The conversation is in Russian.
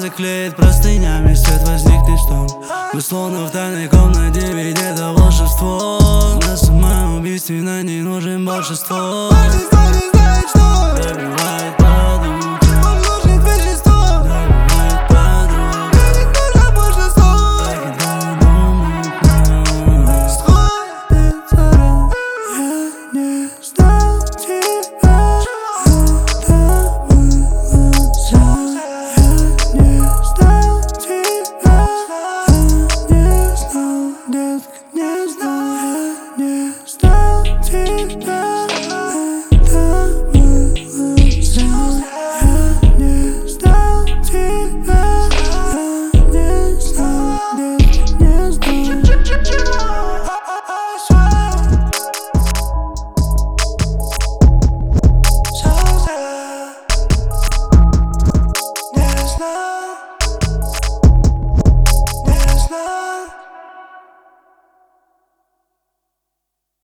заклеит простынями, свет возникнет шторм. Мы словно в тайной комнате, ведь это волшебство. На самоубийстве, на ней нужен большинство.